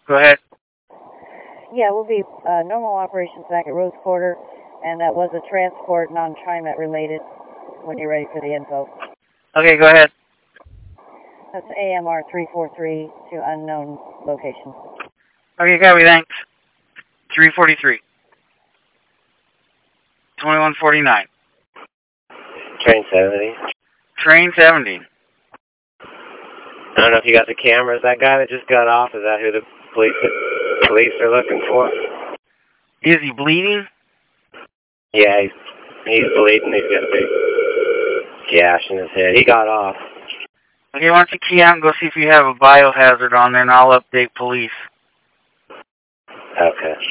Go ahead. Yeah, we'll be normal operations back at Rose Quarter, and that was a transport, non-TriMet related, when you're ready for the info. Okay, go ahead. That's AMR 343 to unknown location. Okay, copy, thanks. 343. 2149. Train 70. Train 70. I don't know if you got the cameras. That guy that just got off, is that who the police are looking for? Is he bleeding? Yeah, he's bleeding. He's got a big gash in his head. He got off. Okay, why don't you key out and go see if you have a biohazard on there, and I'll update police. Okay.